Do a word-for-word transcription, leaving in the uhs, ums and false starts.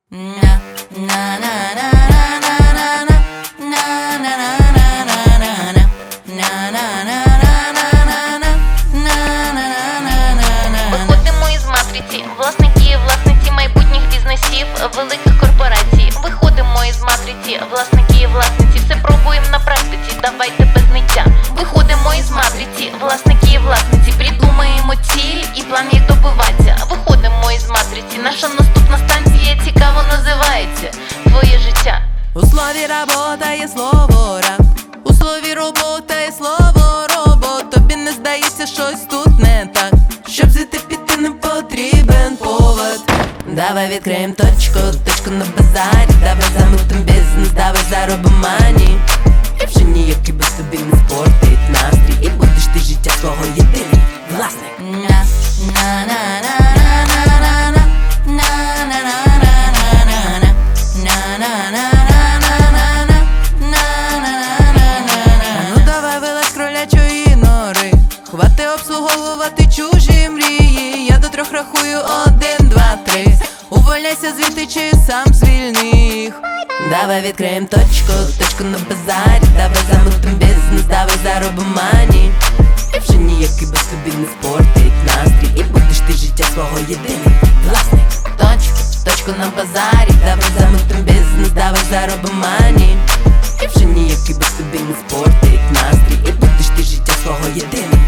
Виходимо із матриці, власники і власниці майбутніх бізнесів, великих корпорацій. Виходимо із матриці, власники і власниці, все пробуємо на практиці, давайте без ниття. Виходимо із матриці, власники і власниці, придумаємо ціль і план їх добиватися. Виходимо із матриці, наша наступна станція цікаво називається твоє життя. У слові робота є слово раб, у слові робота є слово робот. Тобі не здається, щось тут не так, щоб звідти піти не потрібен повод. Давай відкриєм точку, точку на базарі, давай замутим бізнес, давай заробимо мані. І вже ніякий без тобі не спортить настрій, і будеш ти життя свого єдиний власник. Ну давай вилазь кролячої нори, хвати обслуговувати чужі мрії. Я до трьох рахую: один, два, три. Увольняйся звідти чи сам звільни їх. Давай відкриєм точку, точку на базарі, давай замутим бізнес, давай заробимо мані. І вже ніякий без тобі не спортить настрій, і будеш ти життя свого єдиний власник. Точку, точку на базарі, давай замутим бізнес, давай заробимо мані. І вже ніякий без тобі не спортить настрій, і будеш ти життя свого єдиний